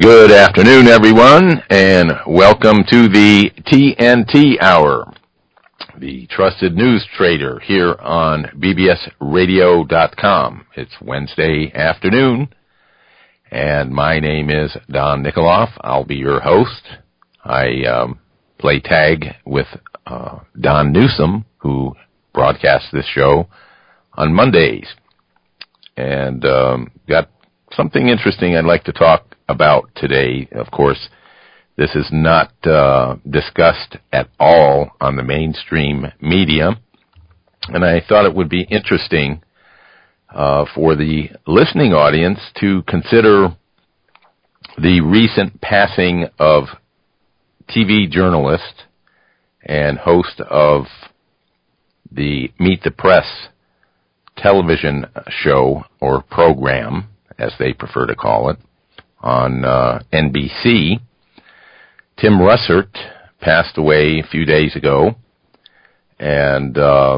Good afternoon, everyone, and welcome to the TNT Hour, the trusted news trader here on bbsradio.com. It's Wednesday afternoon, and my name is Don Nikoloff. I'll be your host. I play tag with Don Newsom, who broadcasts this show on Mondays. And got something interesting I'd like to talk about today. Of course, this is not discussed at all on the mainstream media, and I thought it would be interesting for the listening audience to consider the recent passing of TV journalist and host of the Meet the Press television show, or program, as they prefer to call it, on NBC. Tim Russert passed away a few days ago, and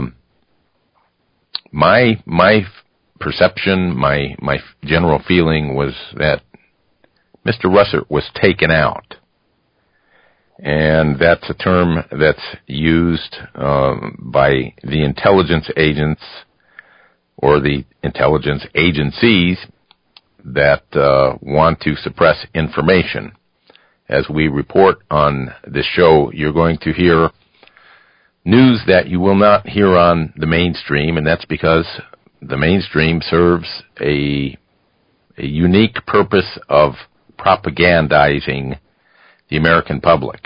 my perception, my general feeling was that Mr. Russert was taken out. And that's a term that's used by the intelligence agents or the intelligence agencies that want to suppress information. As we report on this show, you're going to hear news that you will not hear on the mainstream, and that's because the mainstream serves a unique purpose of propagandizing the American public.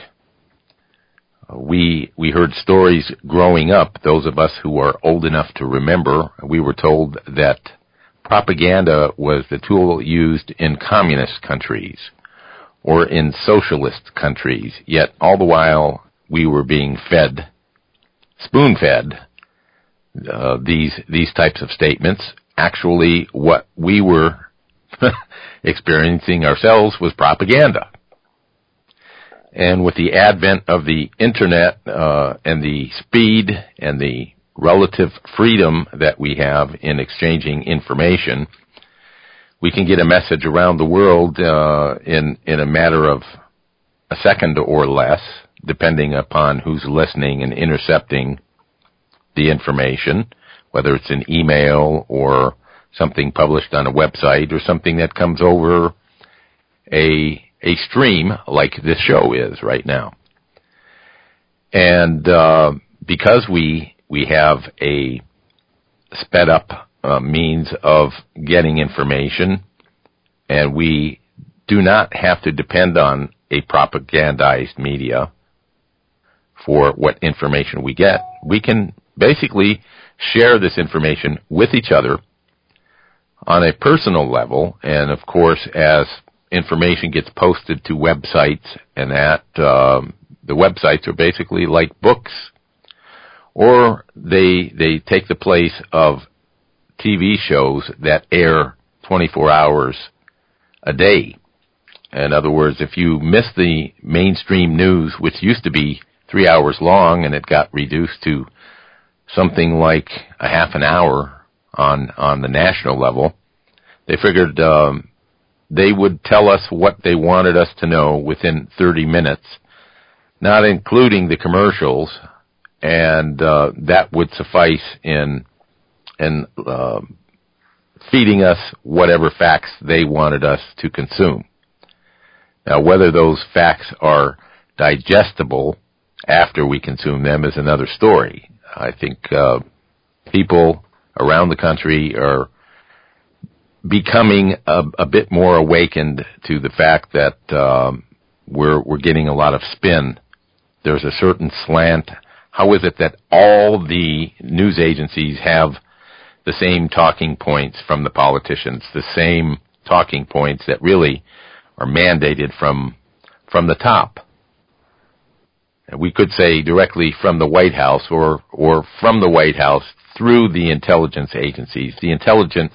We heard stories growing up, those of us who are old enough to remember. We were told that propaganda was the tool used in communist countries or in socialist countries, yet all the while we were being fed, spoon-fed, these types of statements. Actually, what we were experiencing ourselves was propaganda. And with the advent of the Internet and the speed and the relative freedom that we have in exchanging information, we can get a message around the world in a matter of a second or less, depending upon who's listening and intercepting the information, whether it's an email or something published on a website or something that comes over a stream like this show is right now. And because we have a sped up means of getting information, and we do not have to depend on a propagandized media for what information we get. We can basically share this information with each other on a personal level, and of course, as information gets posted to websites, and that the websites are basically like books, or they take the place of TV shows that air 24 hours a day. In other words, if you miss the mainstream news, which used to be 3 hours long, and it got reduced to something like a half an hour on the national level, they figured they would tell us what they wanted us to know within 30 minutes, not including the commercials, and that would suffice in feeding us whatever facts they wanted us to consume. Now, whether those facts are digestible after we consume them is another story. I think people around the country are becoming a bit more awakened to the fact that we're getting a lot of spin. There's a certain slant. How is it that all the news agencies have the same talking points from the politicians, the same talking points that really are mandated from the top? We could say directly from the White House, or from the White House through the intelligence agencies. The intelligence,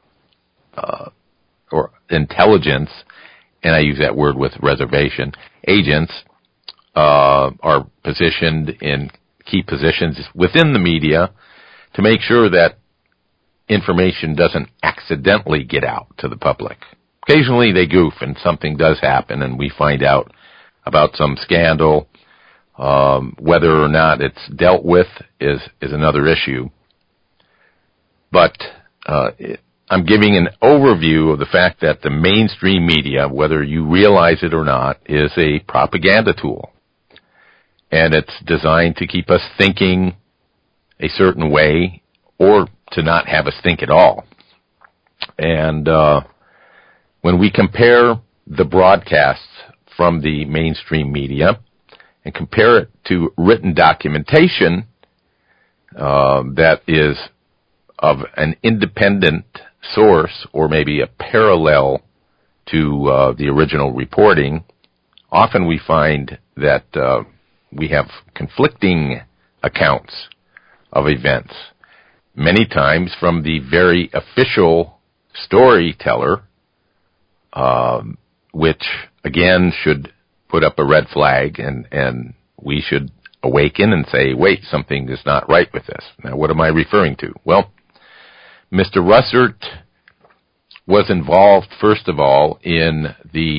and I use that word with reservation, agents are positioned in key positions within the media to make sure that information doesn't accidentally get out to the public. occasionally they goof and something does happen and we find out about some scandal. Whether or not it's dealt with is another issue. But I'm giving an overview of the fact that the mainstream media, whether you realize it or not, is a propaganda tool. And it's designed to keep us thinking a certain way or to not have us think at all. And when we compare the broadcasts from the mainstream media and compare it to written documentation that is of an independent source or maybe a parallel to the original reporting, often we find that we have conflicting accounts of events, many times from the very official storyteller, which again should put up a red flag, and we should awaken and say, wait, something is not right with this. Now, what am I referring to? Well, Mr. Russert was involved, first of all, in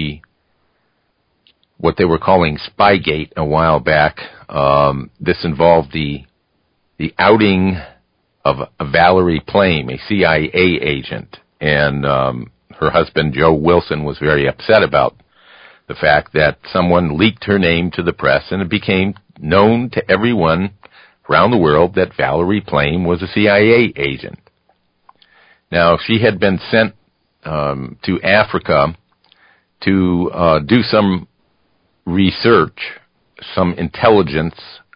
what they were calling Spygate a while back. This involved the outing of Valerie Plame, a CIA agent, and her husband, Joe Wilson, was very upset about the fact that someone leaked her name to the press, and it became known to everyone around the world that Valerie Plame was a CIA agent. Now, she had been sent to Africa to do some research, some intelligence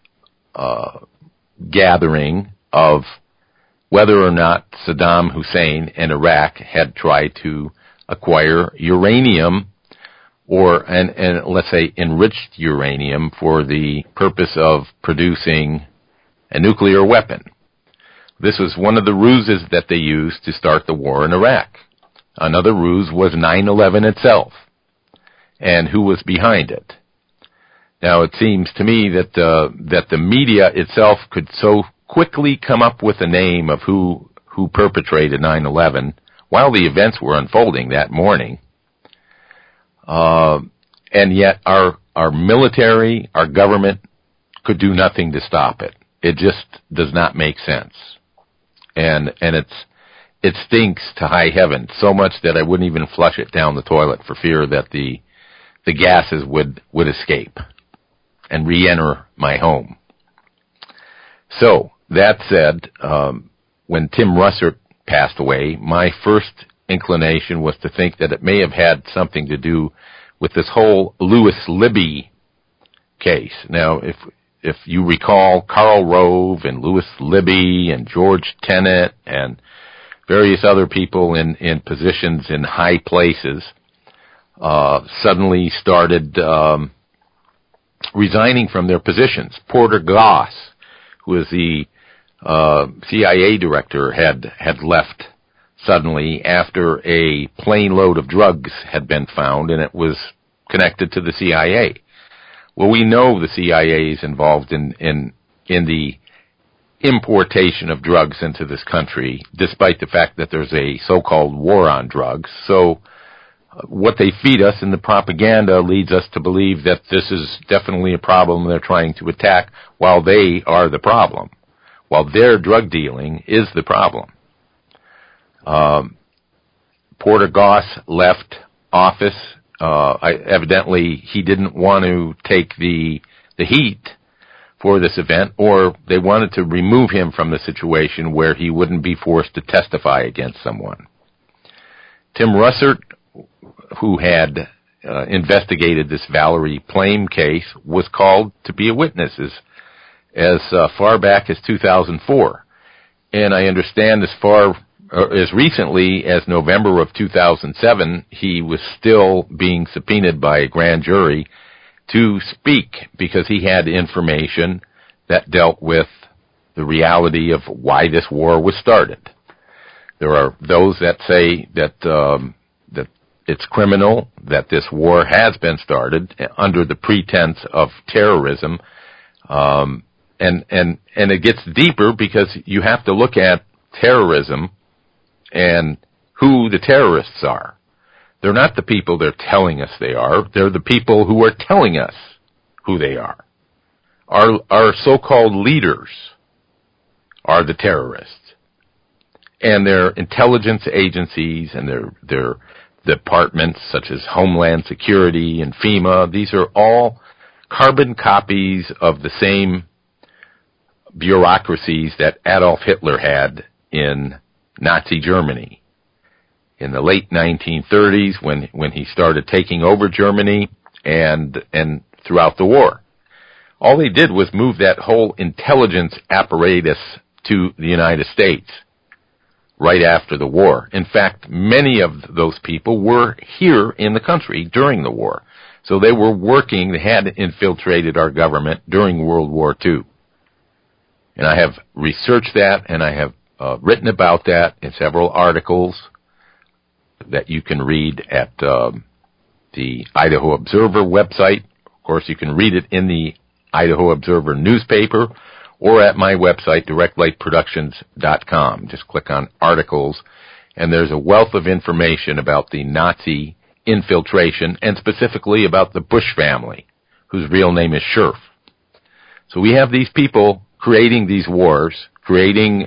gathering of whether or not Saddam Hussein and Iraq had tried to acquire uranium and let's say enriched uranium for the purpose of producing a nuclear weapon. This was one of the ruses that they used to start the war in Iraq. Another ruse was 9/11 itself, and who was behind it. Now, it seems to me that the media itself could so quickly come up with a name of who perpetrated 9/11 while the events were unfolding that morning. And yet our military, our government could do nothing to stop it. It just does not make sense. And it stinks to high heaven so much that I wouldn't even flush it down the toilet for fear that the gases would escape and re-enter my home. So, that said, when Tim Russert passed away, my first inclination was to think that it may have had something to do with this whole Louis Libby case. Now, if you recall, Karl Rove and Louis Libby and George Tenet and various other people in positions in high places suddenly started resigning from their positions. Porter Goss, who was the CIA director, had left suddenly after a plane load of drugs had been found, and it was connected to the CIA. Well, we know the CIA is involved in the importation of drugs into this country, despite the fact that there's a so-called war on drugs. So what they feed us in the propaganda leads us to believe that this is definitely a problem they're trying to attack while they are the problem, while their drug dealing is the problem. Porter Goss left office. Evidently, he didn't want to take the heat for this event, or they wanted to remove him from the situation where he wouldn't be forced to testify against someone. Tim Russert, who had investigated this Valerie Plame case, was called to be a witness as far back as 2004. And I understand as recently as November of 2007, he was still being subpoenaed by a grand jury to speak because he had information that dealt with the reality of why this war was started. There are those that say that it's criminal, that this war has been started under the pretense of terrorism, and it gets deeper because you have to look at terrorism and who the terrorists are. They're not the people they're telling us they are. They're the people who are telling us who they are. Our so-called leaders are the terrorists. And their intelligence agencies and their departments such as Homeland Security and FEMA, these are all carbon copies of the same bureaucracies that Adolf Hitler had in Nazi Germany in the late 1930s when he started taking over Germany and throughout the war. All they did was move that whole intelligence apparatus to the United States right after the war. In fact, many of those people were here in the country during the war. So they were working, they had infiltrated our government during World War II. And I have researched that, and I have written about that in several articles that you can read at the Idaho Observer website. Of course, you can read it in the Idaho Observer newspaper, or at my website, directlightproductions.com. Just click on articles, and there's a wealth of information about the Nazi infiltration, and specifically about the Bush family, whose real name is Scherf. So we have these people creating these wars, creating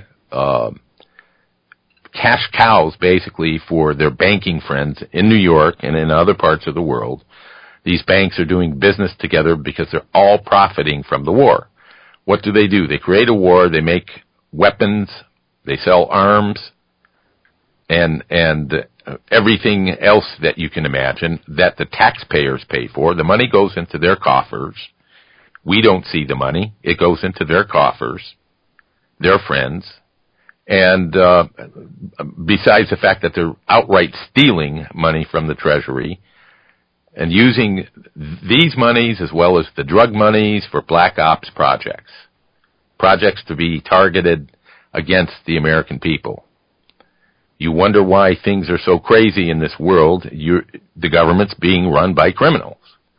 cash cows, basically, for their banking friends in New York and in other parts of the world. These banks are doing business together because they're all profiting from the war. What do? They create a war, they make weapons, they sell arms, and everything else that you can imagine that the taxpayers pay for. The money goes into their coffers. We don't see the money. It goes into their coffers, their friends. And besides the fact that they're outright stealing money from the Treasury and using these monies as well as the drug monies for black ops projects to be targeted against the American people. You wonder why things are so crazy in this world. The government's being run by criminals.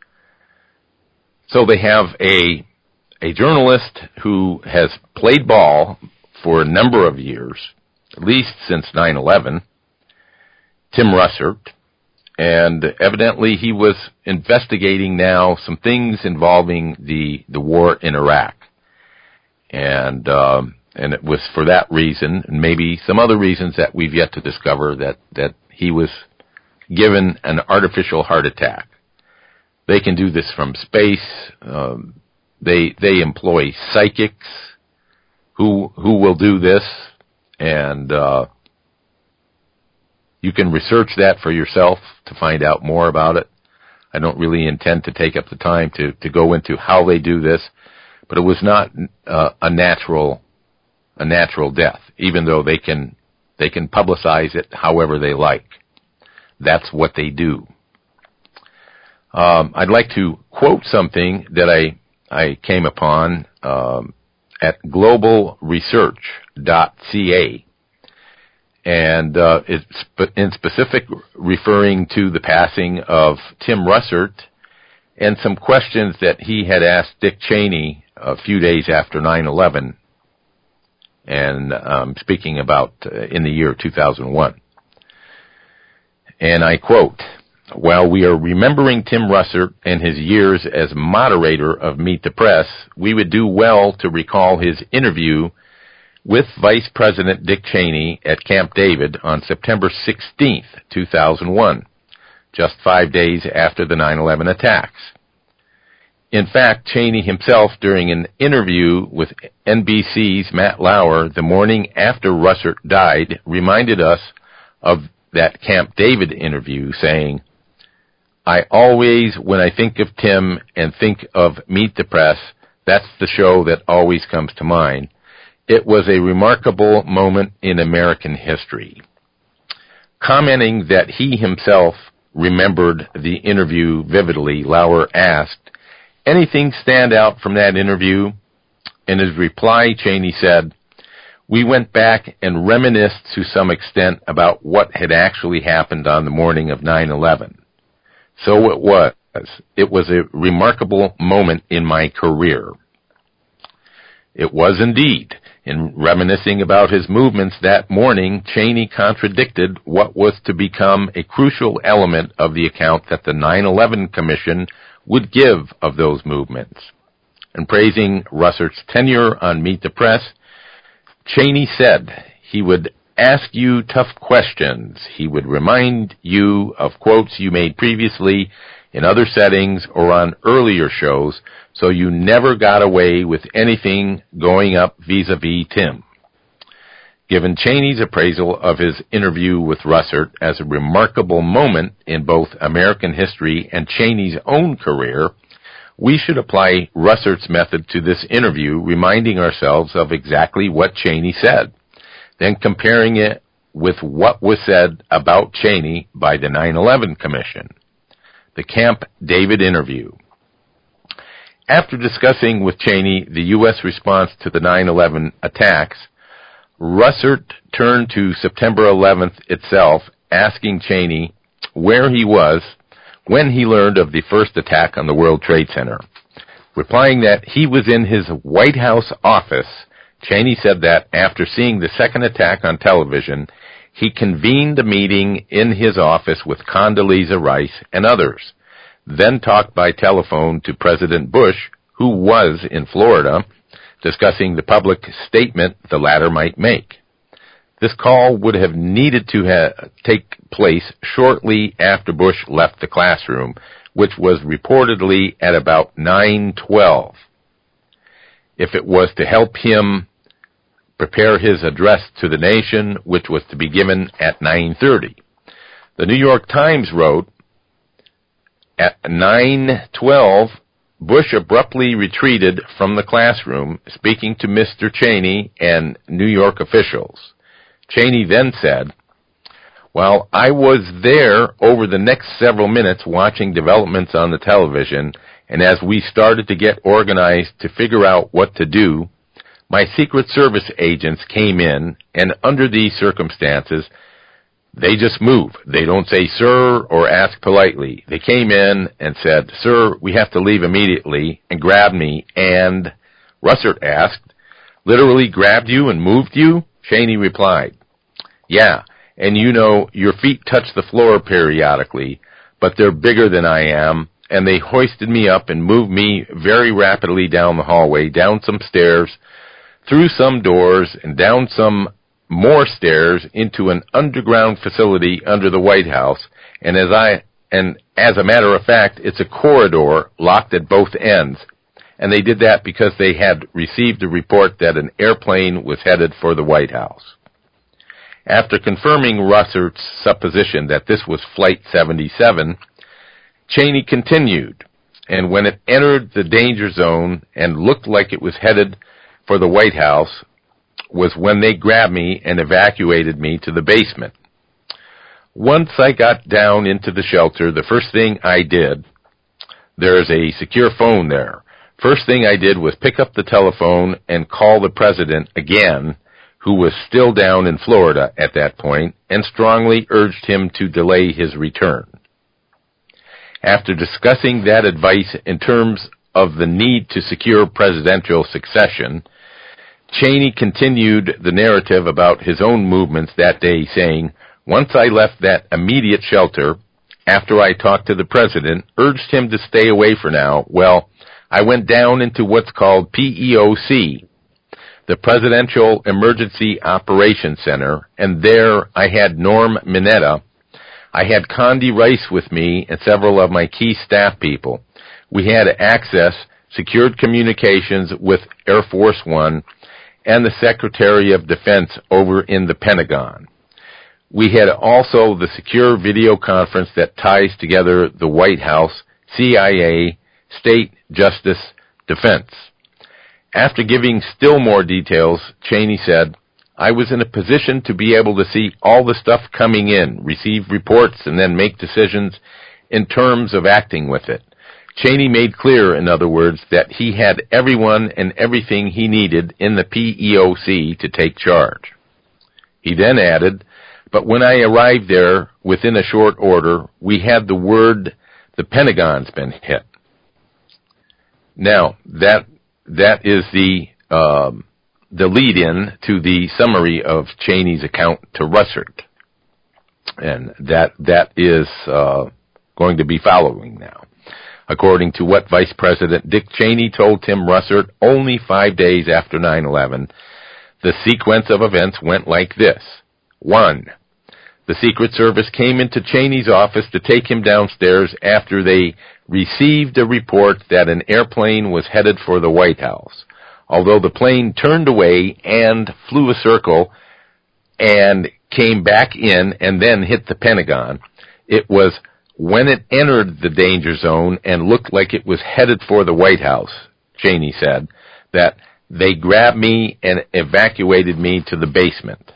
So they have a journalist who has played ball for a number of years, at least since 9/11, Tim Russert, and evidently he was investigating now some things involving the war in Iraq. And it was for that reason, and maybe some other reasons that we've yet to discover, that he was given an artificial heart attack. They can do this from space. They employ psychics who will do this, and you can research that for yourself to find out more about it. I don't really intend to take up the time to go into how they do this, but it was not a natural death, even though they can publicize it however they like. That's what they do. I'd like to quote something that I came upon at globalresearch.ca, and it's in specific referring to the passing of Tim Russert and some questions that he had asked Dick Cheney a few days after 9/11, and speaking about in the year 2001. And I quote, "While we are remembering Tim Russert and his years as moderator of Meet the Press, we would do well to recall his interview with Vice President Dick Cheney at Camp David on September 16th, 2001, just 5 days after the 9/11 attacks. In fact, Cheney himself, during an interview with NBC's Matt Lauer the morning after Russert died, reminded us of that Camp David interview, saying, 'I always, when I think of Tim and think of Meet the Press, that's the show that always comes to mind. It was a remarkable moment in American history.' Commenting that he himself remembered the interview vividly, Lauer asked, 'Anything stand out from that interview?' In his reply, Cheney said, 'We went back and reminisced to some extent about what had actually happened on the morning of 9/11. So it was. It was a remarkable moment in my career.' It was indeed. In reminiscing about his movements that morning, Cheney contradicted what was to become a crucial element of the account that the 9/11 Commission would give of those movements. In praising Russert's tenure on Meet the Press, Cheney said he would ask you tough questions. He would remind you of quotes you made previously in other settings or on earlier shows, so you never got away with anything going up vis-a-vis Tim. Given Cheney's appraisal of his interview with Russert as a remarkable moment in both American history and Cheney's own career, we should apply Russert's method to this interview, reminding ourselves of exactly what Cheney said, then comparing it with what was said about Cheney by the 9/11 Commission. The Camp David interview. After discussing with Cheney the U.S. response to the 9/11 attacks, Russert turned to September 11th itself, asking Cheney where he was when he learned of the first attack on the World Trade Center. Replying that he was in his White House office, Cheney said that after seeing the second attack on television, he convened a meeting in his office with Condoleezza Rice and others, then talked by telephone to President Bush, who was in Florida, discussing the public statement the latter might make. This call would have needed to take place shortly after Bush left the classroom, which was reportedly at about 9:12. If it was to help him prepare his address to the nation, which was to be given at 9:30. The New York Times wrote, at 9:12, Bush abruptly retreated from the classroom, speaking to Mr. Cheney and New York officials. Cheney then said, while I was there over the next several minutes watching developments on the television, and as we started to get organized to figure out what to do, my Secret Service agents came in, and under these circumstances, they just move. They don't say, sir, or ask politely. They came in and said, sir, we have to leave immediately, and grabbed me, and Russert asked, literally grabbed you and moved you? Cheney replied, yeah, and you know, your feet touch the floor periodically, but they're bigger than I am, and they hoisted me up and moved me very rapidly down the hallway, down some stairs, through some doors, and down some more stairs into an underground facility under the White House, and as a matter of fact, it's a corridor locked at both ends, and they did that because they had received a report that an airplane was headed for the White House. After confirming Russert's supposition that this was Flight 77, Cheney continued, and when it entered the danger zone and looked like it was headed for the White House was when they grabbed me and evacuated me to the basement. Once I got down into the shelter, the first thing I did, there's a secure phone there. First thing I did was pick up the telephone and call the president again, who was still down in Florida at that point, and strongly urged him to delay his return. After discussing that advice in terms of the need to secure presidential succession, Cheney continued the narrative about his own movements that day, saying, once I left that immediate shelter, after I talked to the president, urged him to stay away for now, well, I went down into what's called PEOC, the Presidential Emergency Operations Center, and there I had Norm Mineta. I had Condi Rice with me and several of my key staff people. We had access, secured communications with Air Force One, and the Secretary of Defense over in the Pentagon. We had also the secure video conference that ties together the White House, CIA, State, Justice, Defense. After giving still more details, Cheney said, I was in a position to be able to see all the stuff coming in, receive reports, and then make decisions in terms of acting with it. Cheney made clear, in other words, that he had everyone and everything he needed in the PEOC to take charge. He then added, but when I arrived there, within a short order, we had the word, the Pentagon's been hit. Now, that is the the lead-in to the summary of Cheney's account to Russert. And that is going to be following now. According to what Vice President Dick Cheney told Tim Russert only 5 days after 9/11, the sequence of events went like this. 1. The Secret Service came into Cheney's office to take him downstairs after they received a report that an airplane was headed for the White House. Although the plane turned away and flew a circle and came back in and then hit the Pentagon, it was when it entered the danger zone and looked like it was headed for the White House, Cheney said, that they grabbed me and evacuated me to the basement.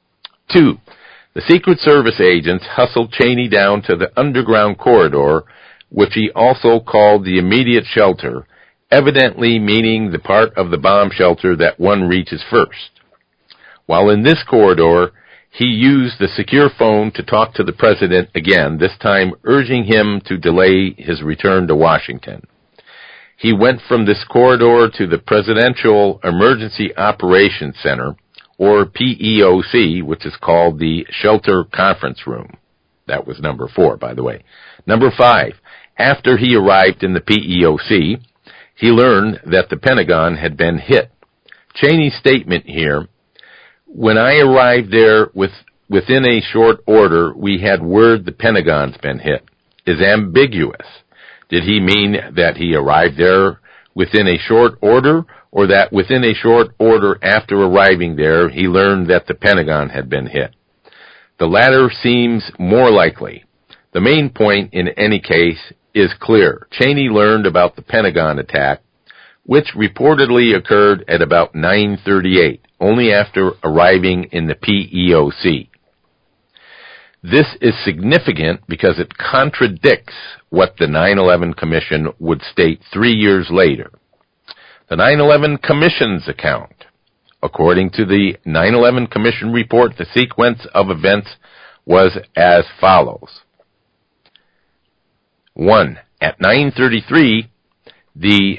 2. The Secret Service agents hustled Cheney down to the underground corridor, which he also called the immediate shelter, evidently meaning the part of the bomb shelter that one reaches first. While in this corridor, he used the secure phone to talk to the president again, this time urging him to delay his return to Washington. He went from this corridor to the Presidential Emergency Operations Center, or PEOC, which is called the Shelter Conference Room. That was number 4, by the way. Number 5, after he arrived in the PEOC, he learned that the Pentagon had been hit. Cheney's statement here, when I arrived there within a short order, we had word the Pentagon's been hit, is ambiguous. Did he mean that he arrived there within a short order, or that within a short order after arriving there, he learned that the Pentagon had been hit? The latter seems more likely. The main point, in any case, is clear. Cheney learned about the Pentagon attack, which reportedly occurred at about 9:38, only after arriving in the PEOC. This is significant because it contradicts what the 9/11 Commission would state 3 years later. The 9/11 Commission's account. According to the 9/11 Commission report, the sequence of events was as follows. 1. At 9:33, the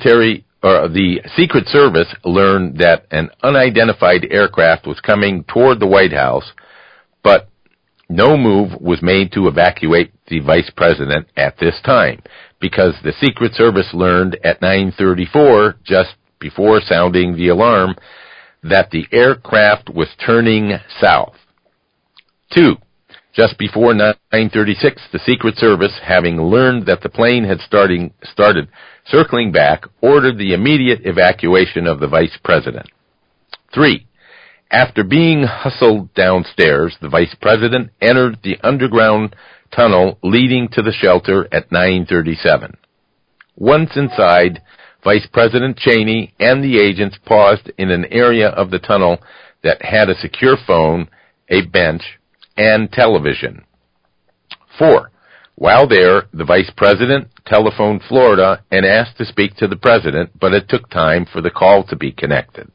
Secret Service learned that an unidentified aircraft was coming toward the White House, but no move was made to evacuate the Vice President at this time, because the Secret Service learned at 9:34, just before sounding the alarm, that the aircraft was turning south. 2. Just before 9:36, the Secret Service, having learned that the plane had started circling back, ordered the immediate evacuation of the Vice President. 3. After being hustled downstairs, the Vice President entered the underground tunnel leading to the shelter at 9:37. Once inside, Vice President Cheney and the agents paused in an area of the tunnel that had a secure phone, a bench, and television. 4. While there, the Vice President telephoned Florida and asked to speak to the President, but it took time for the call to be connected.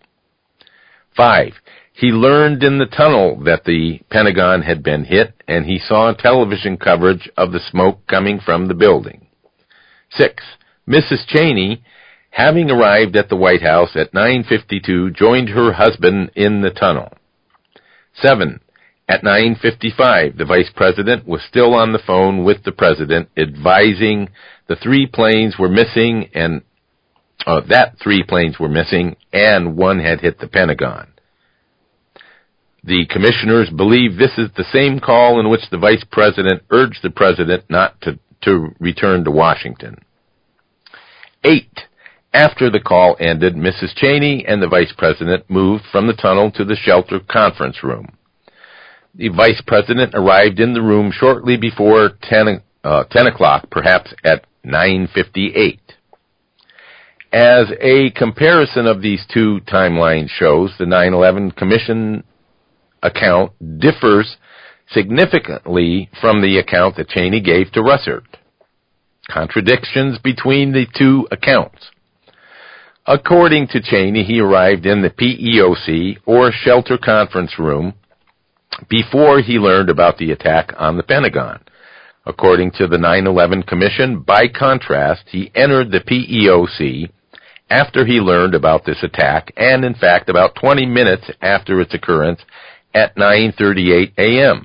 5. He learned in the tunnel that the Pentagon had been hit, and he saw television coverage of the smoke coming from the building. 6. Mrs. Cheney, having arrived at the White House at 9:52, joined her husband in the tunnel. 7. At 9:55, the Vice President was still on the phone with the President, advising the 3 planes were missing, and that 3 planes were missing, and one had hit the Pentagon. The commissioners believe this is the same call in which the Vice President urged the President not to return to Washington. 8. After the call ended, Mrs. Cheney and the Vice President moved from the tunnel to the shelter conference room. The Vice President arrived in the room shortly before 10 o'clock, perhaps at 9:58. As a comparison of these 2 timelines shows, the 9/11 Commission account differs significantly from the account that Cheney gave to Russert. Contradictions between the 2 accounts. According to Cheney, he arrived in the PEOC, or Shelter Conference Room, before he learned about the attack on the Pentagon. According to the 9/11 Commission, by contrast, he entered the PEOC after he learned about this attack, and in fact about 20 minutes after its occurrence at 9:38 a.m.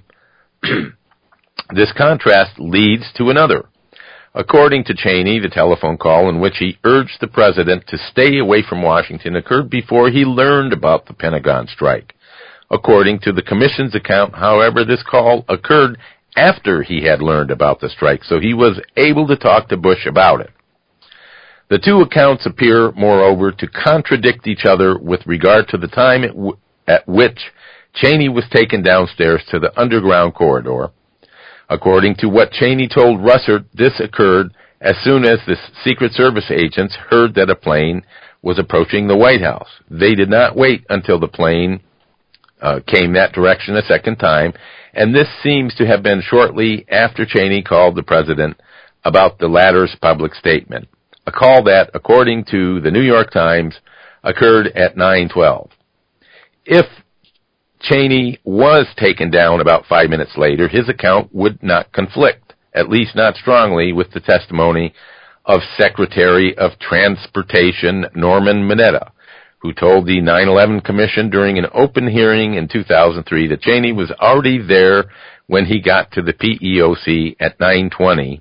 This contrast leads to another. According to Cheney, the telephone call in which he urged the president to stay away from Washington occurred before he learned about the Pentagon strike. According to the commission's account, however, this call occurred after he had learned about the strike, so he was able to talk to Bush about it. The two accounts appear, moreover, to contradict each other with regard to the time at which Cheney was taken downstairs to the underground corridor. According to what Cheney told Russert, this occurred as soon as the Secret Service agents heard that a plane was approaching the White House. They did not wait until the plane came that direction a second time, and this seems to have been shortly after Cheney called the president about the latter's public statement, a call that, according to the New York Times, occurred at 9:12. If Cheney was taken down about 5 minutes later, his account would not conflict, at least not strongly, with the testimony of Secretary of Transportation Norman Mineta, who told the 9/11 Commission during an open hearing in 2003 that Cheney was already there when he got to the PEOC at 9:20.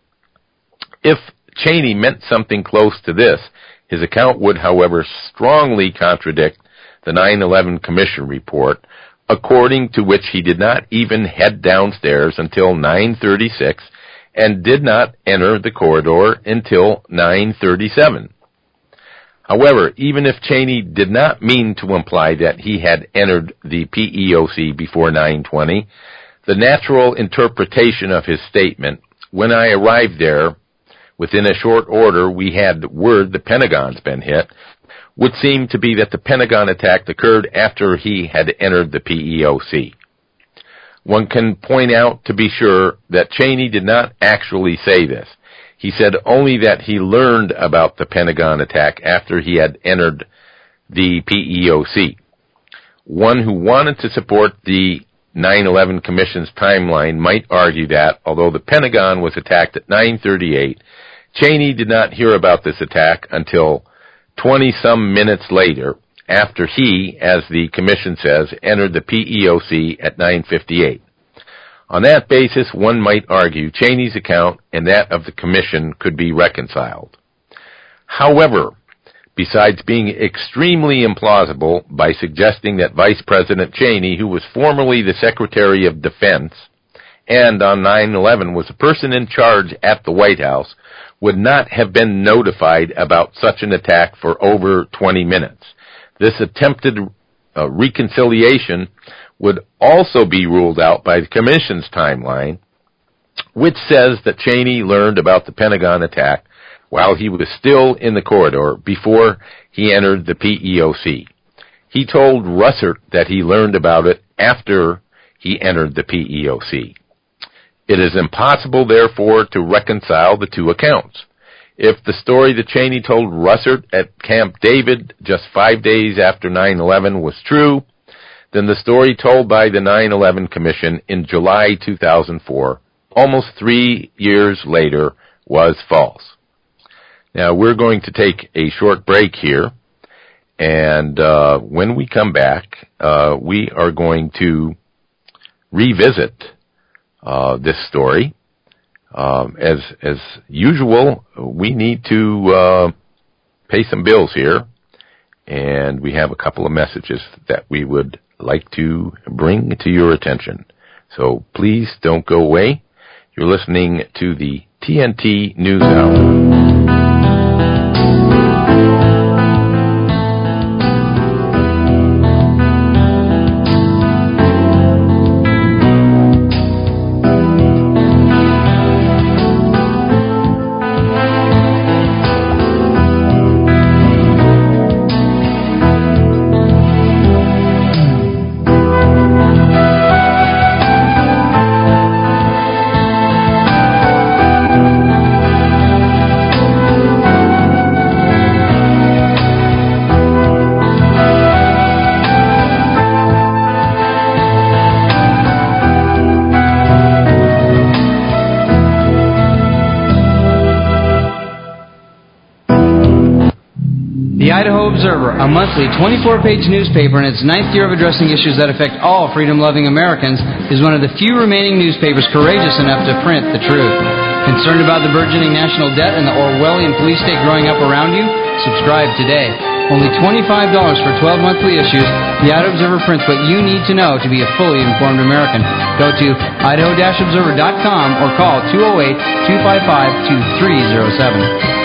If Cheney meant something close to this, his account would, however, strongly contradict the 9/11 Commission report, according to which he did not even head downstairs until 9:36 and did not enter the corridor until 9:37. However, even if Cheney did not mean to imply that he had entered the PEOC before 9:20, the natural interpretation of his statement, "When I arrived there, within a short order, we had word the Pentagon's been hit," would seem to be that the Pentagon attack occurred after he had entered the PEOC. One can point out, to be sure, that Cheney did not actually say this. He said only that he learned about the Pentagon attack after he had entered the PEOC. One who wanted to support the 9/11 Commission's timeline might argue that, although the Pentagon was attacked at 9:38, Cheney did not hear about this attack until 20-some minutes later, after he, as the Commission says, entered the PEOC at 9:58. On that basis, one might argue Cheney's account and that of the Commission could be reconciled. However, besides being extremely implausible by suggesting that Vice President Cheney, who was formerly the Secretary of Defense and on 9/11 was a person in charge at the White House, would not have been notified about such an attack for over 20 minutes. This attempted reconciliation would also be ruled out by the Commission's timeline, which says that Cheney learned about the Pentagon attack while he was still in the corridor before he entered the PEOC. He told Russert that he learned about it after he entered the PEOC. It is impossible, therefore, to reconcile the two accounts. If the story that Cheney told Russert at Camp David just 5 days after 9/11 was true, then the story told by the 9/11 Commission in July 2004, almost 3 years later, was false. Now, we're going to take a short break here, and when we come back, we are going to revisit this story. As usual, we need to pay some bills here, and we have a couple of messages that we would like to bring to your attention. So please don't go away. You're listening to the TNT News Hour. A monthly 24-page newspaper in its 9th year of addressing issues that affect all freedom-loving Americans is one of the few remaining newspapers courageous enough to print the truth. Concerned about the burgeoning national debt and the Orwellian police state growing up around you? Subscribe today. Only $25 for 12 monthly issues. The Idaho Observer prints what you need to know to be a fully informed American. Go to idaho-observer.com or call 208-255-2307.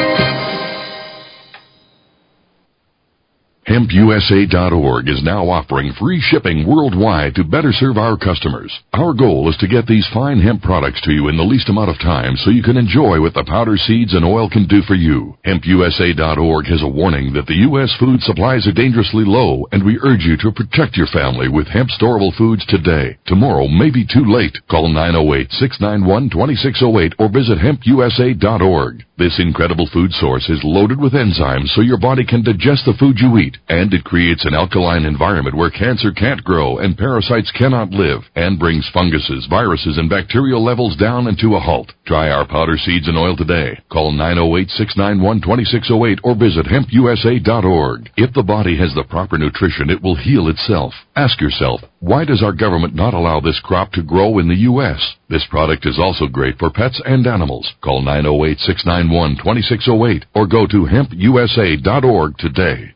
HempUSA.org is now offering free shipping worldwide to better serve our customers. Our goal is to get these fine hemp products to you in the least amount of time so you can enjoy what the powder, seeds, and oil can do for you. HempUSA.org has a warning that the U.S. food supplies are dangerously low, and we urge you to protect your family with hemp storable foods today. Tomorrow may be too late. Call 908-691-2608 or visit HempUSA.org. This incredible food source is loaded with enzymes so your body can digest the food you eat, and it creates an alkaline environment where cancer can't grow and parasites cannot live, and brings funguses, viruses, and bacterial levels down and to a halt. Try our powder, seeds, and oil today. Call 908-691-2608 or visit HempUSA.org. If the body has the proper nutrition, it will heal itself. Ask yourself, why does our government not allow this crop to grow in the U.S.? This product is also great for pets and animals. Call 908-691-2608 or go to HempUSA.org today.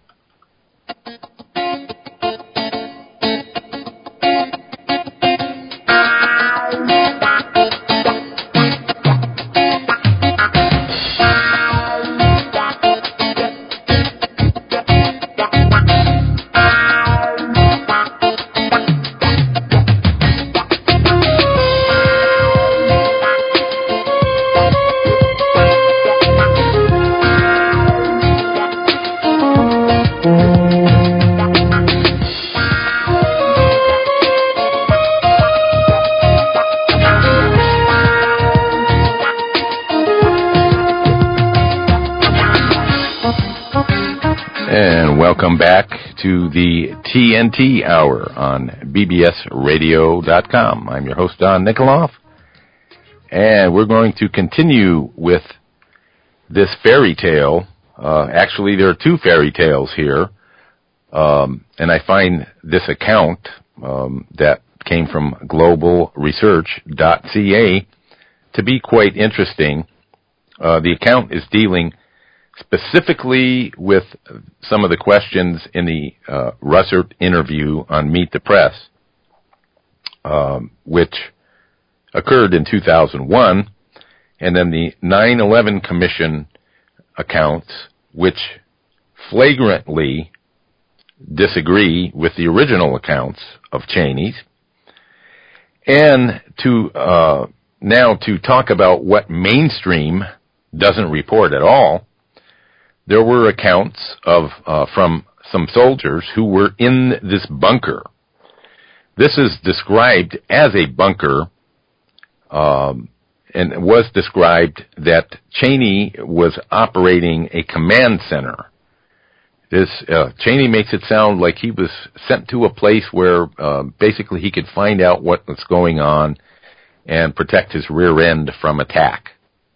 Welcome back to the TNT Hour on bbsradio.com. I'm your host, Don Nikoloff, and we're going to continue with this fairy tale. Actually, there are two fairy tales here, and I find this account that came from globalresearch.ca to be quite interesting. The account is dealing specifically with some of the questions in the Russert interview on Meet the Press, which occurred in 2001, and then the 9/11 Commission accounts, which flagrantly disagree with the original accounts of Cheney's, and to now to talk about what mainstream doesn't report at all. There were accounts of from some soldiers who were in this bunker. This is described as a bunker, and it was described that Cheney was operating a command center. This Cheney makes it sound like he was sent to a place where basically he could find out what was going on and protect his rear end from attack.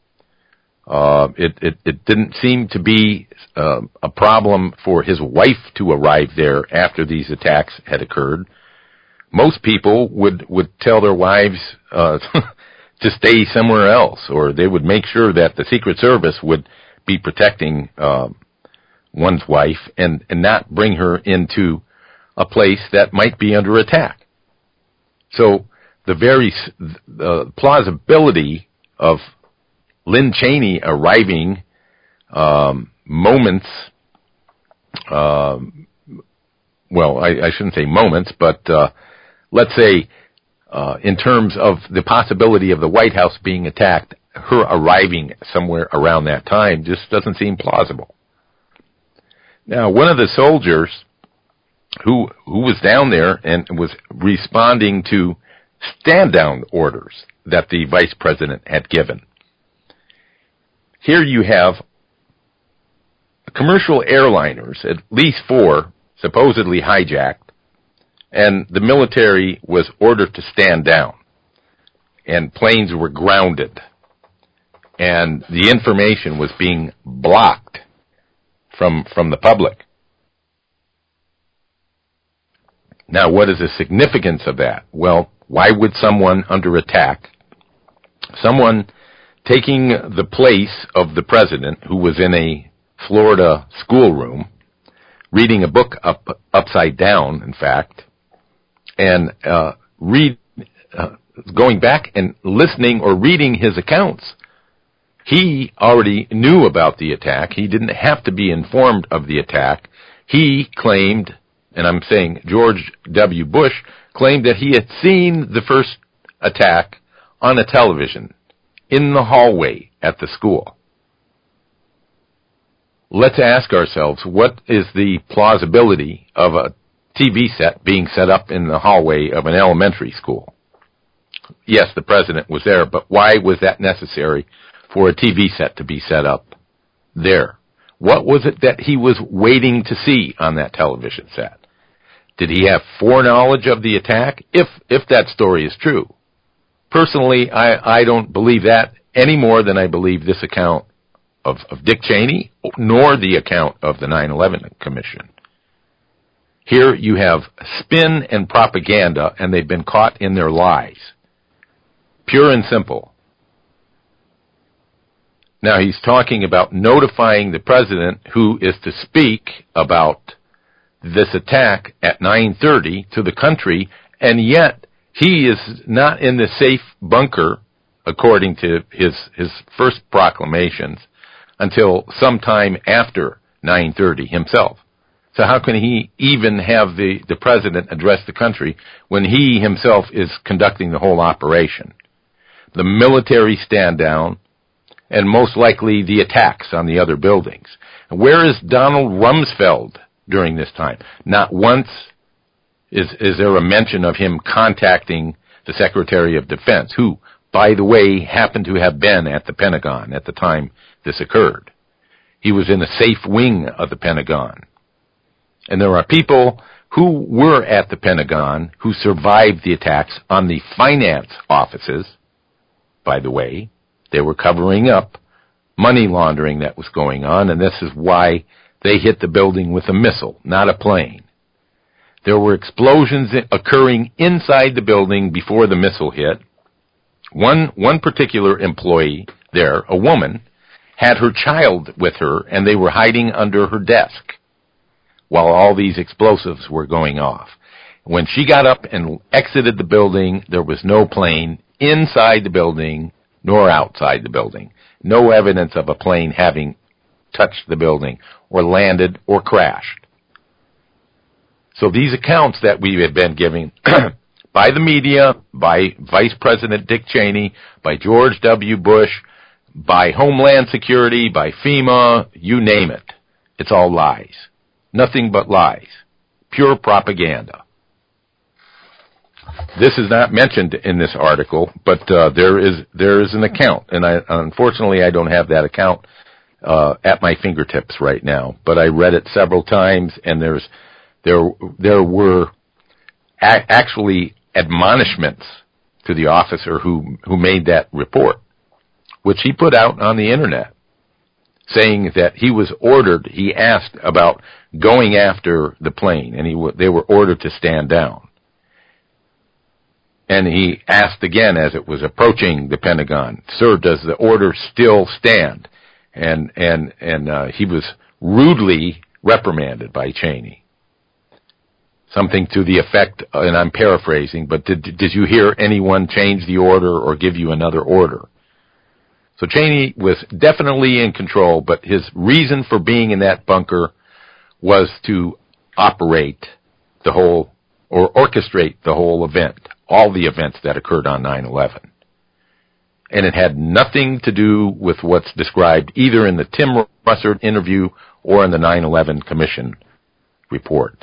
It didn't seem to be a problem for his wife to arrive there after these attacks had occurred. Most people would tell their wives to stay somewhere else, or they would make sure that the Secret Service would be protecting one's wife and not bring her into a place that might be under attack. So the plausibility of Lynn Cheney arriving moments, well, I shouldn't say moments, but let's say in terms of the possibility of the White House being attacked, her arriving somewhere around that time just doesn't seem plausible. Now, one of the soldiers who was down there and was responding to stand-down orders that the vice president had given. Here you have commercial airliners, at least 4, supposedly hijacked, and the military was ordered to stand down, and planes were grounded, and the information was being blocked from the public. Now, what is the significance of that? Well, why would someone under attack, someone taking the place of the president who was in a Florida schoolroom, reading a book upside down, in fact, and going back and listening or reading his accounts. He already knew about the attack. He didn't have to be informed of the attack. He claimed, and I'm saying George W. Bush, claimed that he had seen the first attack on a television in the hallway at the school. Let's ask ourselves, what is the plausibility of a TV set being set up in the hallway of an elementary school? Yes, the president was there, but why was that necessary for a TV set to be set up there? What was it that he was waiting to see on that television set? Did he have foreknowledge of the attack? If that story is true. Personally, I don't believe that any more than I believe this account of Dick Cheney, nor the account of the 9/11 Commission. Here you have spin and propaganda, and they've been caught in their lies. Pure and simple. Now he's talking about notifying the president, who is to speak about this attack at 9:30 to the country, and yet he is not in the safe bunker, according to his first proclamations, until sometime after 9:30 himself. So how can he even have the president address the country when he himself is conducting the whole operation? The military stand down, and most likely the attacks on the other buildings. Where is Donald Rumsfeld during this time? Not once is there a mention of him contacting the Secretary of Defense, who, by the way, happened to have been at the Pentagon at the time this occurred. He was in the safe wing of the Pentagon. And there are people who were at the Pentagon who survived the attacks on the finance offices. By the way, they were covering up money laundering that was going on, and this is why they hit the building with a missile, not a plane. There were explosions occurring inside the building before the missile hit. One particular employee there, a woman, had her child with her, and they were hiding under her desk while all these explosives were going off. When she got up and exited the building, there was no plane inside the building nor outside the building. No evidence of a plane having touched the building or landed or crashed. So these accounts that we have been giving by the media, by Vice President Dick Cheney, by George W. Bush, by Homeland Security, by FEMA, you name it. It's all lies. Nothing but lies. Pure propaganda. This is not mentioned in this article, but there is an account, and unfortunately I don't have that account at my fingertips right now. But I read it several times, and there were actually admonishments to the officer who made that report, which he put out on the internet, saying that he was ordered. He asked about going after the plane, and they were ordered to stand down. And he asked again as it was approaching the Pentagon, "Sir, does the order still stand?" And he was rudely reprimanded by Cheney. Something to the effect, and I'm paraphrasing, but did you hear anyone change the order or give you another order? So Cheney was definitely in control, but his reason for being in that bunker was to operate the whole, or orchestrate the whole event, all the events that occurred on 9/11. And it had nothing to do with what's described either in the Tim Russert interview or in the 9/11 Commission report.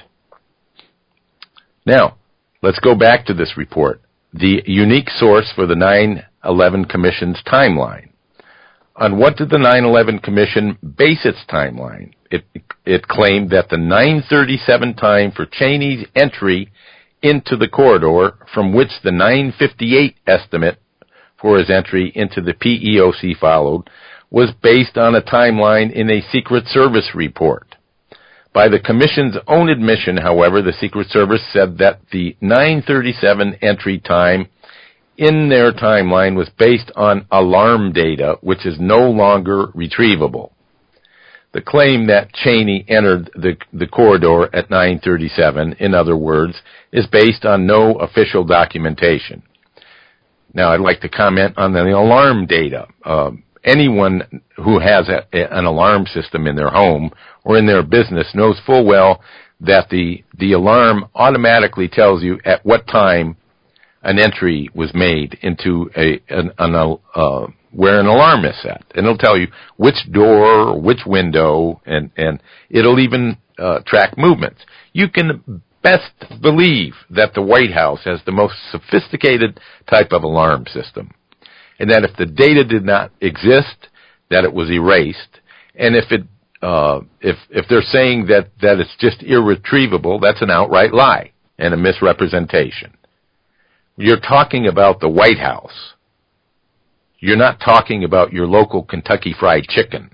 Now, let's go back to this report, the unique source for the 9/11 Commission's timeline. On what did the 9/11 Commission base its timeline? It claimed that the 9:37 time for Cheney's entry into the corridor, from which the 9:58 estimate for his entry into the PEOC followed, was based on a timeline in a Secret Service report. By the Commission's own admission, however, the Secret Service said that the 9:37 entry time in their timeline was based on alarm data, which is no longer retrievable. The claim that Cheney entered the corridor at 9:37, in other words, is based on no official documentation. Now, I'd like to comment on the alarm data. Anyone who has an alarm system in their home or in their business knows full well that the alarm automatically tells you at what time an entry was made into where an alarm is set. And it'll tell you which door or which window, and it'll even track movements. You can best believe that the White House has the most sophisticated type of alarm system, and that if the data did not exist, that it was erased. And if they're saying that it's just irretrievable, that's an outright lie and a misrepresentation. You're talking about the White House. You're not talking about your local Kentucky Fried Chicken.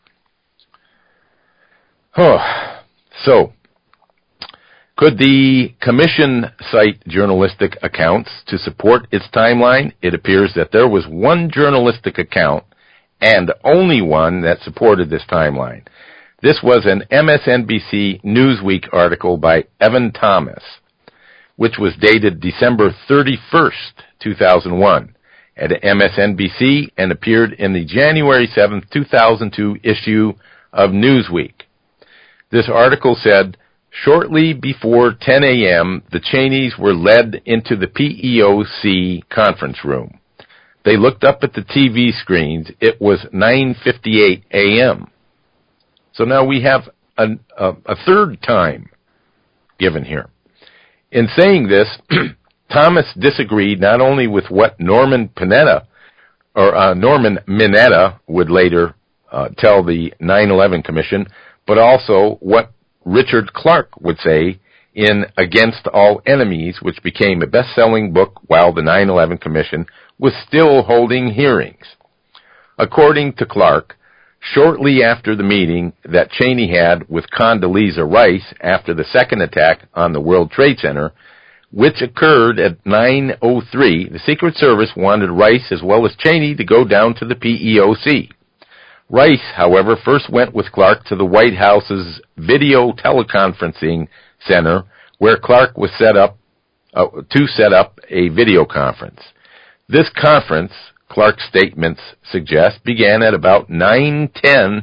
So, could the Commission cite journalistic accounts to support its timeline? It appears that there was one journalistic account, and only one, that supported this timeline. This was an MSNBC Newsweek article by Evan Thomas, which was dated December 31st, 2001, at MSNBC and appeared in the January 7th, 2002 issue of Newsweek. This article said, shortly before 10 a.m., the Cheneys were led into the PEOC conference room. They looked up at the TV screens. It was 9:58 a.m. So now we have a third time given here. In saying this, Thomas disagreed not only with what Norman Mineta would later tell the 9/11 Commission, but also what Richard Clarke would say in Against All Enemies, which became a best-selling book while the 9/11 Commission was still holding hearings. According to Clarke, shortly after the meeting that Cheney had with Condoleezza Rice after the second attack on the World Trade Center, which occurred at 9:03, the Secret Service wanted Rice as well as Cheney to go down to the PEOC. Rice, however, first went with Clarke to the White House's video teleconferencing center, where Clarke was set up a video conference. This conference, Clarke's statements suggest, began at about 9:10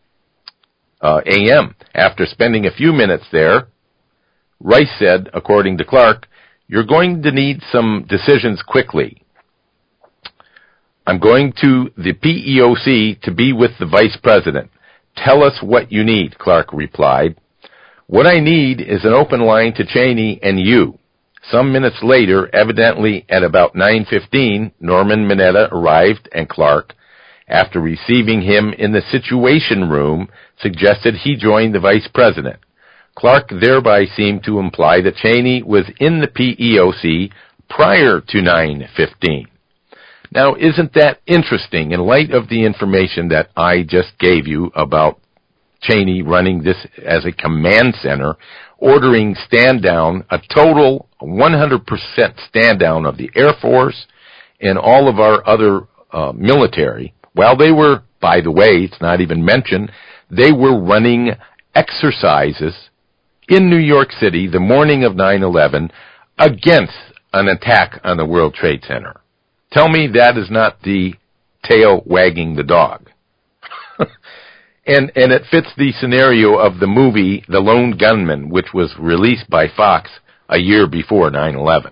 a.m. After spending a few minutes there, Rice said, according to Clarke, "You're going to need some decisions quickly. I'm going to the PEOC to be with the Vice President. Tell us what you need," Clarke replied. "What I need is an open line to Cheney and you." Some minutes later, evidently at about 9:15, Norman Mineta arrived, and Clarke, after receiving him in the Situation Room, suggested he join the Vice President. Clarke thereby seemed to imply that Cheney was in the PEOC prior to 9:15. Now, isn't that interesting in light of the information that I just gave you about Cheney running this as a command center, ordering stand down, a total 100% stand down of the Air Force and all of our other military, while they were, by the way, it's not even mentioned, they were running exercises in New York City the morning of 9/11 against an attack on the World Trade Center. Tell me that is not the tail wagging the dog. And it fits the scenario of the movie The Lone Gunman, which was released by Fox a year before 9/11.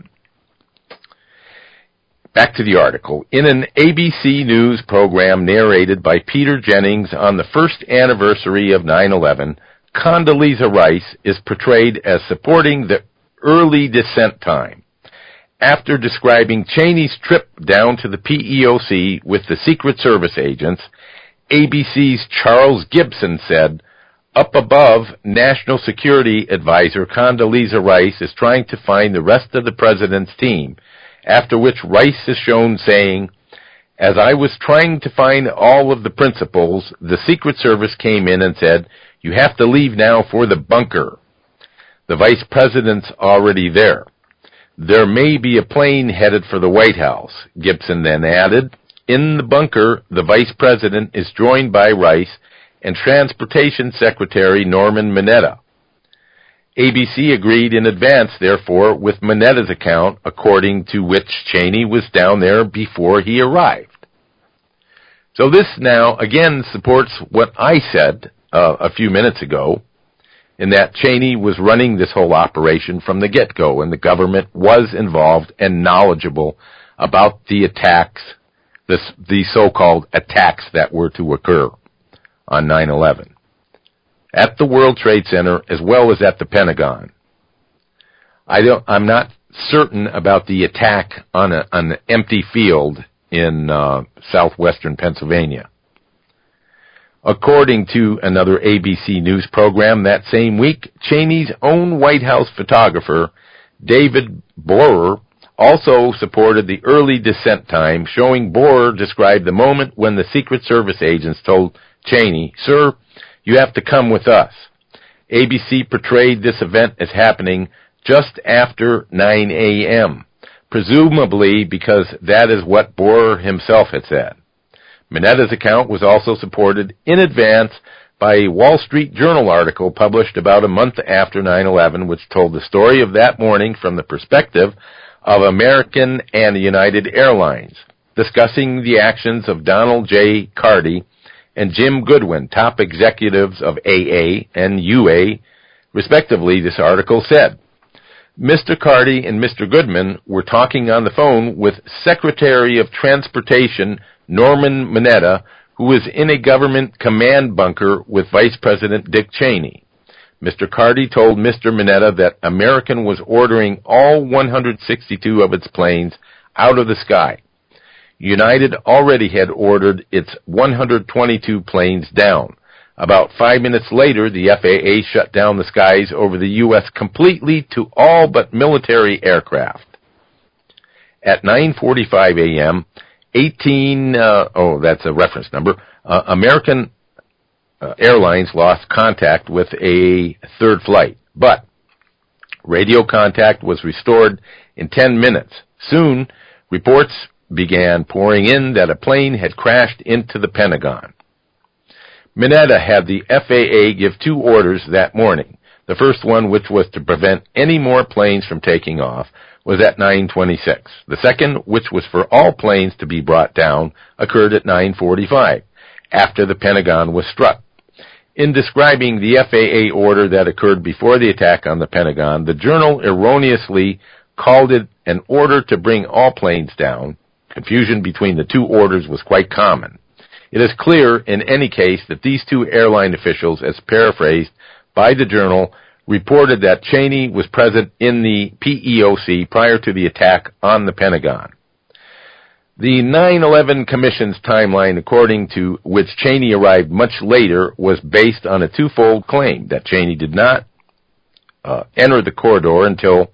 Back to the article. In an ABC News program narrated by Peter Jennings on the first anniversary of 9/11, Condoleezza Rice is portrayed as supporting the early descent time. After describing Cheney's trip down to the PEOC with the Secret Service agents, ABC's Charles Gibson said, "Up above, National Security Advisor Condoleezza Rice is trying to find the rest of the president's team," after which Rice is shown saying, "As I was trying to find all of the principals, the Secret Service came in and said, You have to leave now for the bunker. The vice president's already there. There may be a plane headed for the White House. Gibson then added, in the bunker, the vice president is joined by Rice and Transportation Secretary Norman Mineta. ABC agreed in advance, therefore, with Mineta's account, according to which Cheney was down there before he arrived. So this now, again, supports what I said a few minutes ago, in that Cheney was running this whole operation from the get-go, and the government was involved and knowledgeable about the attacks, the so-called attacks that were to occur on 9/11. At the World Trade Center as well as at the Pentagon. I'm not certain about the attack on an empty field in southwestern Pennsylvania. According to another ABC News program that same week, Cheney's own White House photographer, David Borer, also supported the early descent time, showing Borer described the moment when the Secret Service agents told Cheney, "Sir, you have to come with us." ABC portrayed this event as happening just after 9 a.m., presumably because that is what Borer himself had said. Mineta's account was also supported in advance by a Wall Street Journal article published about a month after 9/11, which told the story of that morning from the perspective of American and United Airlines, discussing the actions of Donald J. Carty and Jim Goodwin, top executives of AA and UA, respectively. This article said, Mr. Carty and Mr. Goodman were talking on the phone with Secretary of Transportation Norman Mineta, who was in a government command bunker with Vice President Dick Cheney. Mr. Carty told Mr. Mineta that American was ordering all 162 of its planes out of the sky. United already had ordered its 122 planes down. About 5 minutes later, the FAA shut down the skies over the U.S. completely to all but military aircraft. At 9:45 a.m., that's a reference number, American Airlines lost contact with a third flight, but radio contact was restored in 10 minutes. Soon, reports began pouring in that a plane had crashed into the Pentagon. Mineta had the FAA give 2 orders that morning. The first one, which was to prevent any more planes from taking off, was at 9:26. The second, which was for all planes to be brought down, occurred at 9:45, after the Pentagon was struck. In describing the FAA order that occurred before the attack on the Pentagon, the Journal erroneously called it an order to bring all planes down. Confusion between the 2 orders was quite common. It is clear, in any case, that these 2 airline officials, as paraphrased by the Journal, reported that Cheney was present in the PEOC prior to the attack on the Pentagon. The 9/11 Commission's timeline, according to which Cheney arrived much later, was based on a twofold claim that Cheney did not enter the corridor until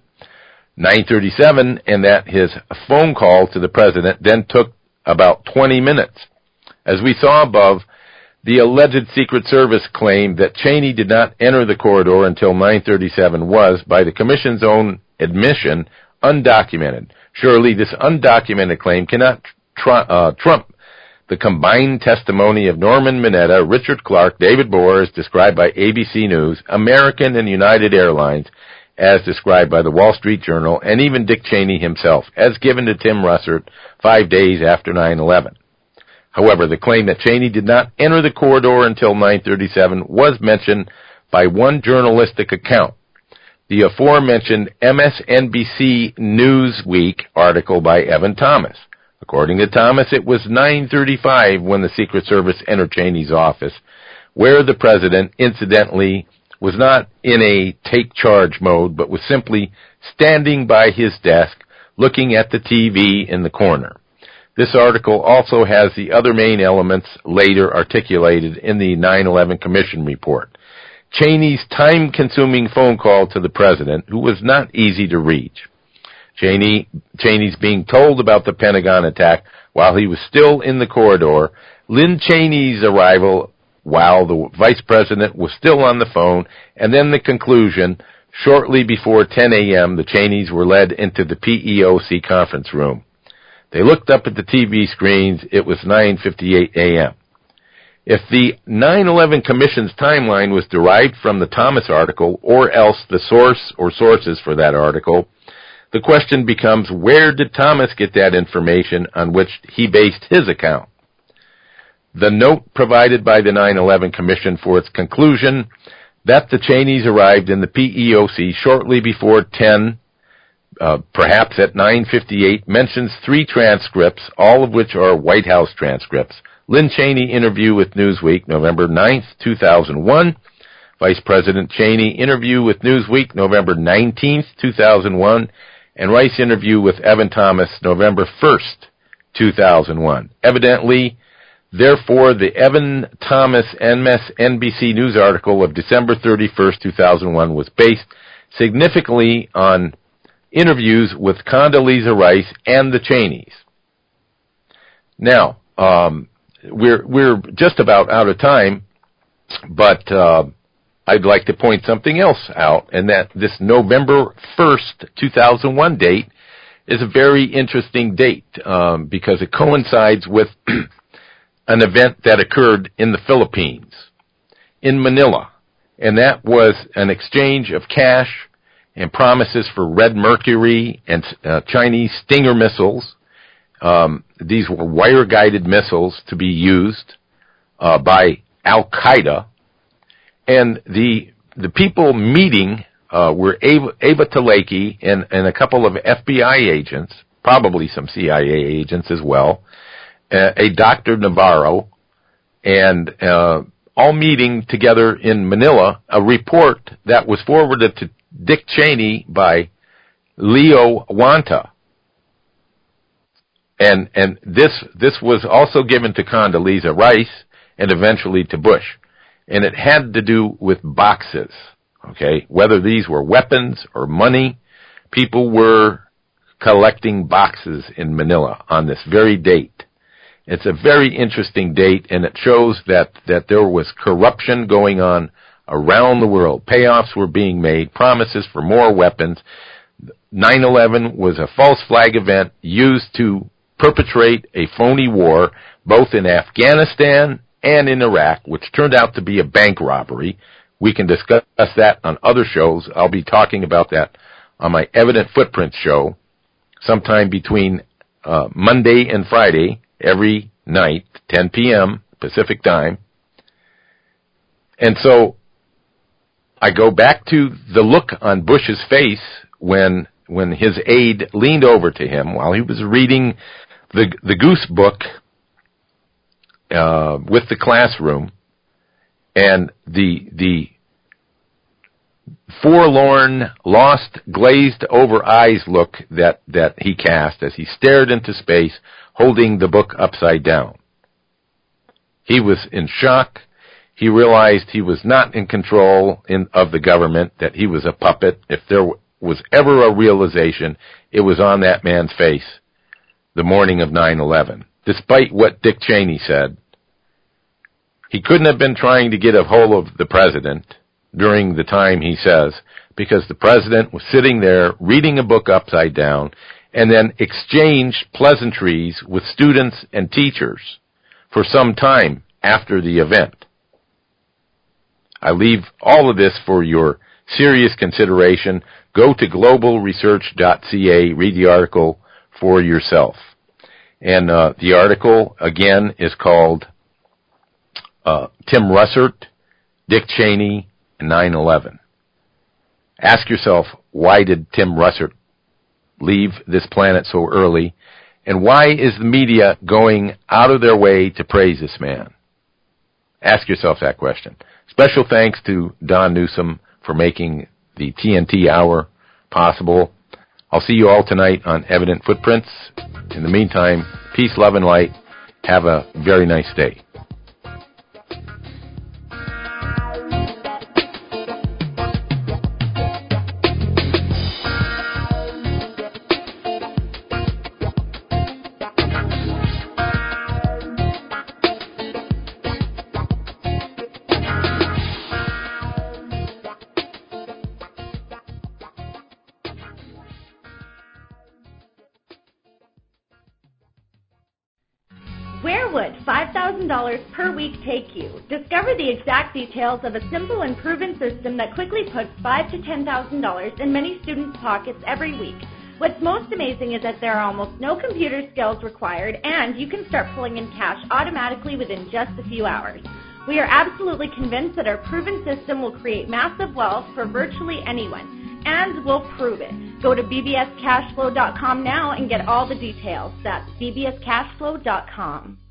9:37, and that his phone call to the president then took about 20 minutes. As we saw above, the alleged Secret Service claim that Cheney did not enter the corridor until 9:37 was, by the Commission's own admission, undocumented. Surely this undocumented claim cannot trump the combined testimony of Norman Mineta, Richard Clark, David Borer, as described by ABC News, American and United Airlines, as described by the Wall Street Journal, and even Dick Cheney himself, as given to Tim Russert 5 days after 9/11. However, the claim that Cheney did not enter the corridor until 9:37 was mentioned by one journalistic account, the aforementioned MSNBC Newsweek article by Evan Thomas. According to Thomas, it was 9:35 when the Secret Service entered Cheney's office, where the president, incidentally, was not in a take-charge mode, but was simply standing by his desk, looking at the TV in the corner. This article also has the other main elements later articulated in the 9/11 Commission report. Cheney's time-consuming phone call to the president, who was not easy to reach. Cheney's being told about the Pentagon attack while he was still in the corridor. Lynn Cheney's arrival while the vice president was still on the phone, and then the conclusion. Shortly before 10 a.m., the Cheneys were led into the PEOC conference room. They looked up at the TV screens. It was 9:58 a.m. If the 9/11 Commission's timeline was derived from the Thomas article, or else the source or sources for that article, the question becomes, where did Thomas get that information on which he based his account? The note provided by the 9/11 Commission for its conclusion that the Cheneys arrived in the PEOC shortly before 10, perhaps at 9:58, mentions 3 transcripts, all of which are White House transcripts. Lynn Cheney interview with Newsweek, November 9th, 2001. Vice President Cheney interview with Newsweek, November 19th, 2001. And Rice interview with Evan Thomas, November 1st, 2001. Evidently, therefore, the Evan Thomas MSNBC News article of December 31st, 2001 was based significantly on interviews with Condoleezza Rice and the Cheneys. Now, we're just about out of time, but I'd like to point something else out, and that this November 1st, 2001 date is a very interesting date because it coincides with an event that occurred in the Philippines, in Manila, and that was an exchange of cash and promises for Red Mercury and Chinese Stinger missiles. These were wire-guided missiles to be used by Al-Qaeda, and the people meeting were Ava Taleki and a couple of FBI agents, probably some CIA agents as well, a Dr. Navarro, and all meeting together in Manila, a report that was forwarded to Dick Cheney by Leo Wanta. And this was also given to Condoleezza Rice and eventually to Bush. And it had to do with boxes, okay? Whether these were weapons or money, people were collecting boxes in Manila on this very date. It's a very interesting date, and it shows that there was corruption going on around the world. Payoffs were being made, promises for more weapons. 9/11 was a false flag event used to perpetrate a phony war, both in Afghanistan and in Iraq, which turned out to be a bank robbery. We can discuss that on other shows. I'll be talking about that on my Evident Footprints show sometime between Monday and Friday, every night, 10 p.m. Pacific time. And so I go back to the look on Bush's face when his aide leaned over to him while he was reading the Goose book with the classroom, and the forlorn, lost, glazed over eyes look that he cast as he stared into space, holding the book upside down. He was in shock. He realized he was not in control of the government, that he was a puppet. If there was ever a realization, it was on that man's face the morning of 9/11. Despite what Dick Cheney said, he couldn't have been trying to get a hold of the president during the time he says, because the president was sitting there reading a book upside down and then exchanged pleasantries with students and teachers for some time after the event. I leave all of this for your serious consideration. Go to globalresearch.ca, read the article for yourself. And the article, again, is called Tim Russert, Dick Cheney, and 9/11. Ask yourself, why did Tim Russert leave this planet so early? And why is the media going out of their way to praise this man? Ask yourself that question. Special thanks to Don Newsom for making the TNT Hour possible. I'll see you all tonight on Evident Footprints. In the meantime, peace, love, and light. Have a very nice day. Where would $5,000 per week take you? Discover the exact details of a simple and proven system that quickly puts $5,000 to $10,000 in many students' pockets every week. What's most amazing is that there are almost no computer skills required, and you can start pulling in cash automatically within just a few hours. We are absolutely convinced that our proven system will create massive wealth for virtually anyone, and we'll prove it. Go to bbscashflow.com now and get all the details. That's bbscashflow.com.